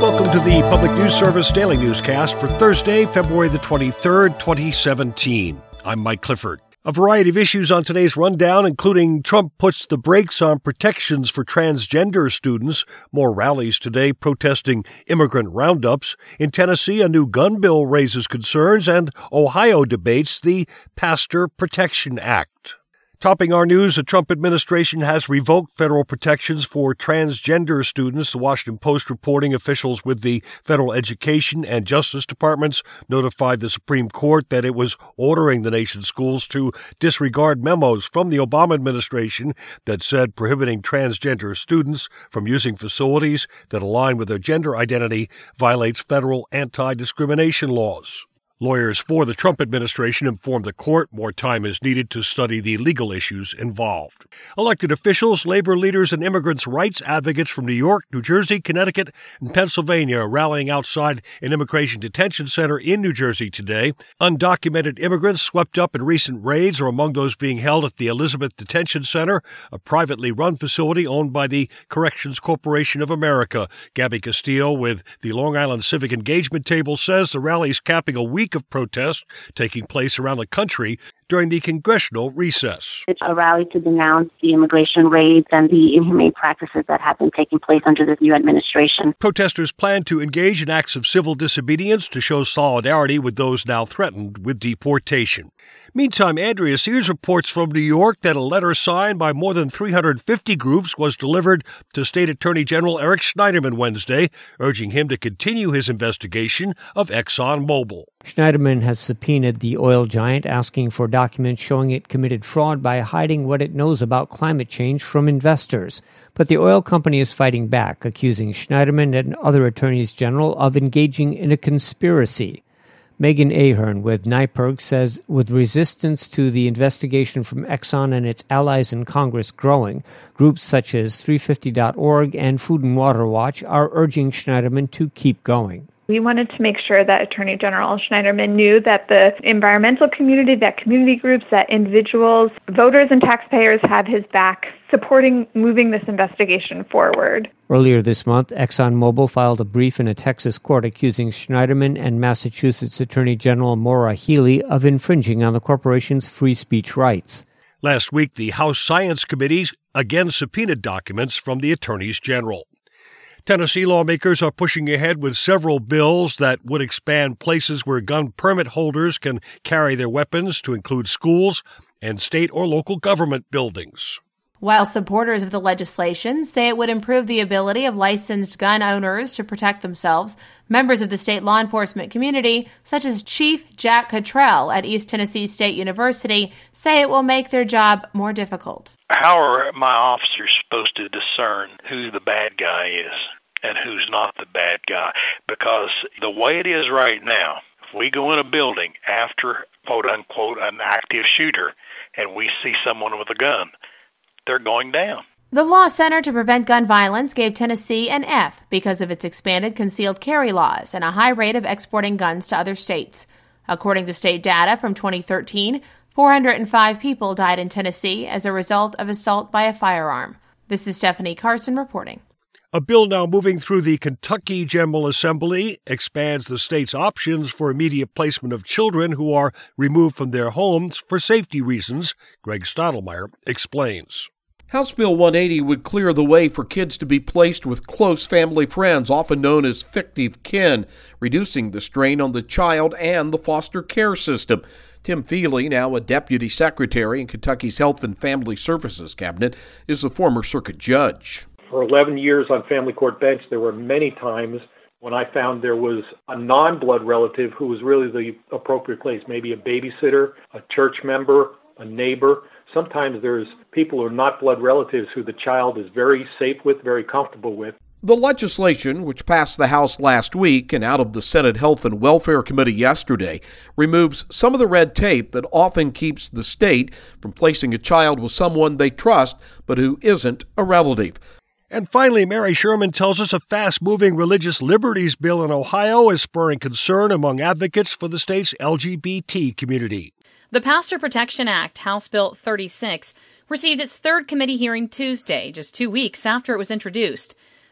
Welcome to the Public News Service Daily Newscast for Thursday, February the 23rd, 2017. I'm Mike Clifford. A variety of issues on today's rundown, including Trump puts the brakes on protections for transgender students, more rallies today protesting immigrant roundups. In Tennessee, a new gun bill raises concerns, and Ohio debates the Pastor Protection Act. Topping our news, the Trump administration has revoked federal protections for transgender students. The Washington Post reporting officials with the federal education and justice departments notified the Supreme Court that it was ordering the nation's schools to disregard memos from the Obama administration that said prohibiting transgender students from using facilities that align with their gender identity violates federal anti-discrimination laws. Lawyers for the Trump administration informed the court more time is needed to study the legal issues involved. Elected officials, labor leaders, and immigrants' rights advocates from New York, New Jersey, Connecticut, and Pennsylvania are rallying outside an immigration detention center in New Jersey today. Undocumented immigrants swept up in recent raids are among those being held at the Elizabeth Detention Center, a privately run facility owned by the Corrections Corporation of America. Gabby Castillo with the Long Island Civic Engagement Table says the rally is capping a week of protests taking place around the country during the congressional recess. It's a rally to denounce the immigration raids and the inhumane practices that have been taking place under this new administration. Protesters plan to engage in acts of civil disobedience to show solidarity with those now threatened with deportation. Meantime, Andrea Sears reports from New York that a letter signed by more than 350 groups was delivered to State Attorney General Eric Schneiderman Wednesday, urging him to continue his investigation of ExxonMobil. Schneiderman has subpoenaed the oil giant, asking for documents showing it committed fraud by hiding what it knows about climate change from investors. But the oil company is fighting back, accusing Schneiderman and other attorneys general of engaging in a conspiracy. Megan Ahern with NYPIRG says with resistance to the investigation from Exxon and its allies in Congress growing, groups such as 350.org and Food and Water Watch are urging Schneiderman to keep going. We wanted to make sure that Attorney General Schneiderman knew that the environmental community, that community groups, that individuals, voters and taxpayers have his back supporting moving this investigation forward. Earlier this month, ExxonMobil filed a brief in a Texas court accusing Schneiderman and Massachusetts Attorney General Maura Healey of infringing on the corporation's free speech rights. Last week, the House Science Committee again subpoenaed documents from the attorneys general. Tennessee lawmakers are pushing ahead with several bills that would expand places where gun permit holders can carry their weapons to include schools and state or local government buildings. While supporters of the legislation say it would improve the ability of licensed gun owners to protect themselves, members of the state law enforcement community, such as Chief Jack Cottrell at East Tennessee State University, say it will make their job more difficult. How are my officers supposed to discern who the bad guy is and who's not the bad guy? Because the way it is right now, if we go in a building after, quote-unquote, an active shooter and we see someone with a gun, they're going down. The Law Center to Prevent Gun Violence gave Tennessee an F because of its expanded concealed carry laws and a high rate of exporting guns to other states. According to state data from 2013, 405 people died in Tennessee as a result of assault by a firearm. This is Stephanie Carson reporting. A bill now moving through the Kentucky General Assembly expands the state's options for immediate placement of children who are removed from their homes for safety reasons. Greg Stottlemyre explains. House Bill 180 would clear the way for kids to be placed with close family friends, often known as fictive kin, reducing the strain on the child and the foster care system. Tim Feely, now a deputy secretary in Kentucky's Health and Family Services cabinet, is a former circuit judge. For 11 years on family court bench, there were many times when I found there was a non-blood relative who was really the appropriate place, maybe a babysitter, a church member, a neighbor. Sometimes there's people who are not blood relatives who the child is very safe with, very comfortable with. The legislation, which passed the House last week and out of the Senate Health and Welfare Committee yesterday, removes some of the red tape that often keeps the state from placing a child with someone they trust but who isn't a relative. And finally, Mary Sherman tells us a fast-moving religious liberties bill in Ohio is spurring concern among advocates for the state's LGBT community. The Pastor Protection Act, House Bill 36, received its third committee hearing Tuesday, just 2 weeks after it was introduced.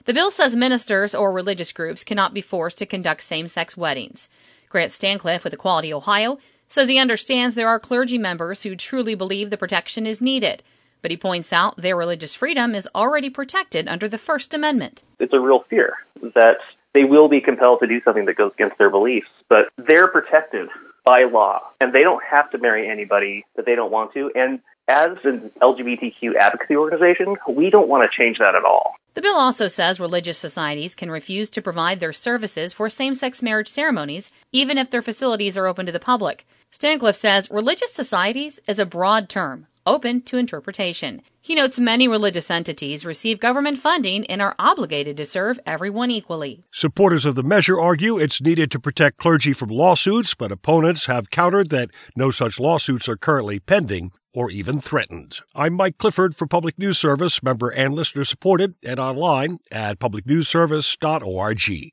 The bill says ministers or religious groups cannot be forced to conduct same-sex weddings. Grant Stancliffe with Equality Ohio says he understands there are clergy members who truly believe the protection is needed, but he points out their religious freedom is already protected under the First Amendment. It's a real fear that they will be compelled to do something that goes against their beliefs, but they're protected by law, and they don't have to marry anybody that they don't want to. And as an LGBTQ advocacy organization, we don't want to change that at all. The bill also says religious societies can refuse to provide their services for same-sex marriage ceremonies, even if their facilities are open to the public. Stancliffe says religious societies is a broad term, open to interpretation. He notes many religious entities receive government funding and are obligated to serve everyone equally. Supporters of the measure argue it's needed to protect clergy from lawsuits, but opponents have countered that no such lawsuits are currently pending or even threatened. I'm Mike Clifford for Public News Service, member and listener supported, and online at publicnewsservice.org.